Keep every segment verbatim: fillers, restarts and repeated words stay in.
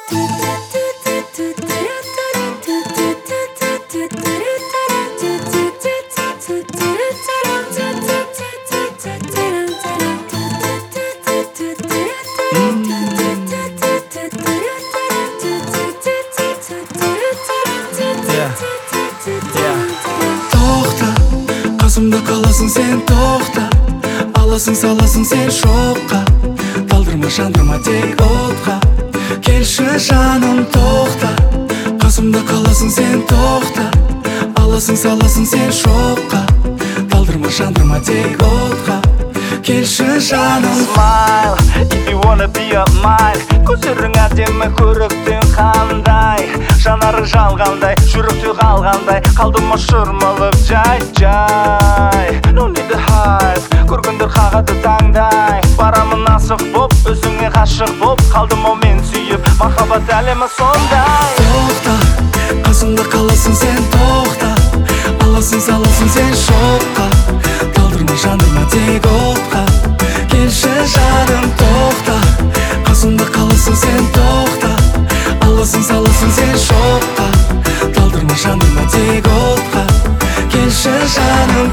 Қасымда қаласың сен, тоқта. Аласың саласың сен шоққа. Талдырма жандырма тек отқа. Келші жаным тоқта. Қасымда қаласың сен, тоқта. Аласың саласың сен шоққа. Талдырма жандырма тек отқа. Келші жаным. Smile, if you wanna be a mine. Көздерің әдемі, көріктің қандай. Жанары жалғандай, жүректе қалғандай. Қалдым ұшырмалып жай-жай. No need to hide, көргендер қағады таңдай. Барамын асық боп, өзіңе ғашық боп. Қалдым ау мен сүйіп, махаббат әлемі сондай. Тоқта, қасымда қаласың сен, тоқта. Аласың саласың сен шоққа. Талдырма жандырма тек отқа. Келші жаным тоқта. Қасымда қаласың сен, тоқта. Аласың саласың сен шоққа. Талдырма жандырма тек отқа. Келші жаным.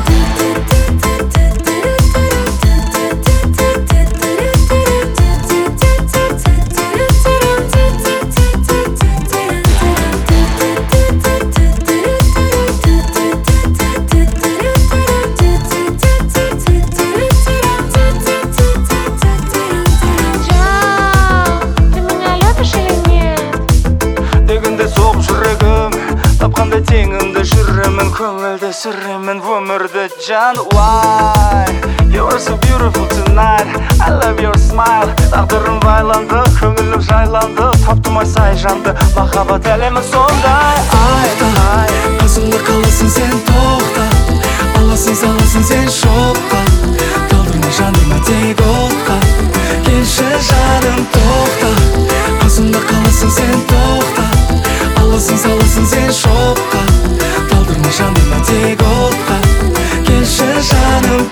Тапқандай теңімді жүремін, көңілді сүремін өмірді жан. Why? You're so beautiful tonight, I love your smile. Тағдырым байланды, көңілім жайланды. Таптым ай сай жанды, махаббат әлемі сондай. Ай, қасымда қаласың сен, тоқта. Аласың саласың сен шоққа. Талдырма жандырма тек отқа. Келші жаным тоқта. Қасымда қаласың сен, тоқта. Аласың саласың сен шоққа. Талдырма жандырма тек отқа. Келші жаным.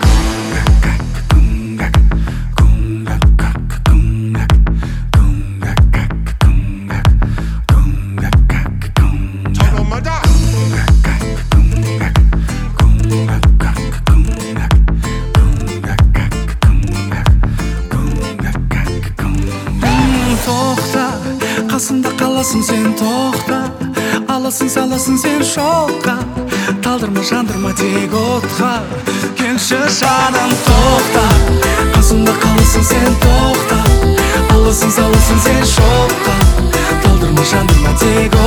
Тоқта, қасымда қаласың сен, тоқта. Аласың саласың сен шоққа. Талдырма жандырма тек отқа. Келші жаным тоқта. Қасымда қаласың сен, тоқта. Аласың саласың сен шоққа. Талдырма жандырма тек